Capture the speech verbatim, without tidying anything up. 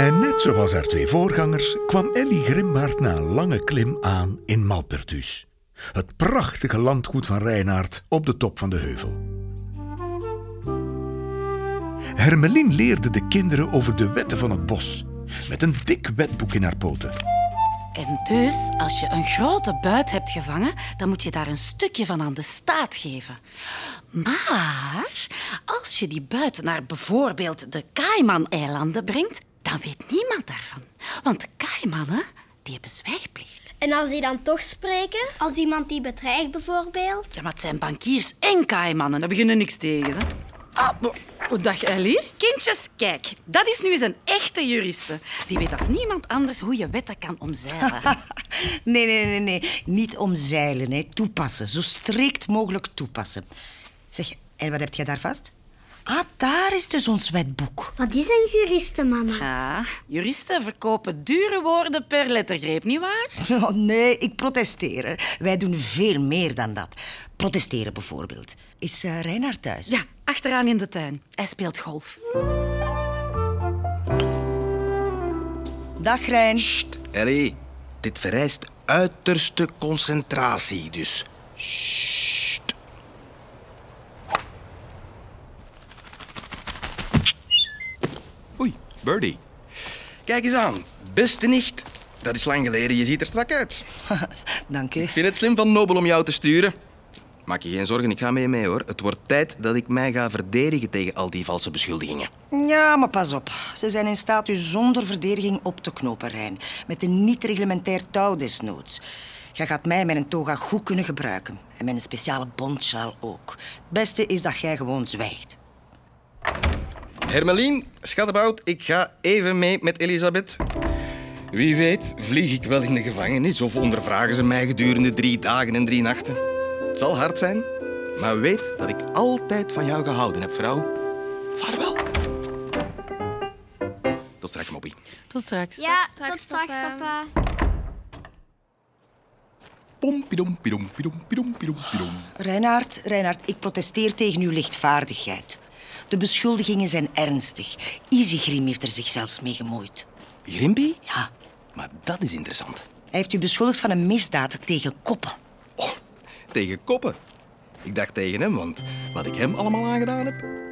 En net zoals haar twee voorgangers kwam Elly Grimbaert na een lange klim aan in Malpertus. Het prachtige landgoed van Reinaard op de top van de heuvel. Hermelien leerde de kinderen over de wetten van het bos, met een dik wetboek in haar poten. En dus, als je een grote buit hebt gevangen, dan moet je daar een stukje van aan de staat geven. Maar als je die buit naar bijvoorbeeld de Cayman-eilanden brengt, dan weet niemand daarvan. Want de Caymannen, die hebben zwijgplicht. En als die dan toch spreken? Als iemand die bedreigt bijvoorbeeld? Ja, maar het zijn bankiers en Caymannen. Daar beginnen niks tegen, hè. Ah, dag Elly. Kindjes, kijk. Dat is nu eens een echte juriste. Die weet als niemand anders hoe je wetten kan omzeilen. Nee, nee, nee, nee. Niet omzeilen, hè. Toepassen. Zo strikt mogelijk toepassen. Zeg, en wat heb jij daar vast? Ah, daar is dus ons wetboek. Wat is een juriste, mama? Ja, juristen verkopen dure woorden per lettergreep, nietwaar? Oh, nee, ik protesteer. Wij doen veel meer dan dat. Protesteren bijvoorbeeld. Is uh, Reinaard thuis? Ja, achteraan in de tuin. Hij speelt golf. Dag, Rein. Sst, Elly. Dit vereist uiterste concentratie, dus... Sst. Oei, Birdie. Kijk eens aan. Beste nicht. Dat is lang geleden. Je ziet er strak uit. Dank u. Ik vind het slim van Nobel om jou te sturen. Maak je geen zorgen, ik ga mee mee, hoor. Het wordt tijd dat ik mij ga verdedigen tegen al die valse beschuldigingen. Ja, maar pas op. Ze zijn in staat u zonder verdediging op te knopen, Rein. Met een niet-reglementair touw desnoods. Jij gaat mij met een toga goed kunnen gebruiken. En met een speciale bondsjaal ook. Het beste is dat jij gewoon zwijgt. Hermelien, schattenbout, ik ga even mee met Elisabeth. Wie weet vlieg ik wel in de gevangenis of ondervragen ze mij gedurende drie dagen en drie nachten. Het zal hard zijn, maar weet dat ik altijd van jou gehouden heb, vrouw. Vaarwel. Tot straks, Moppie. Tot straks. Ja, tot straks, papa. Pom, pidom, pidom, pidom, pidom, pidom, pidom. Reinaard, Reinaard, ik protesteer tegen uw lichtvaardigheid. De beschuldigingen zijn ernstig. Isegrim heeft er zich zelfs mee gemoeid. Grimby? Ja, Maar dat is interessant. hij heeft u beschuldigd van een misdaad tegen koppen. Oh, tegen koppen. Ik dacht tegen hem, want wat ik hem allemaal aangedaan heb...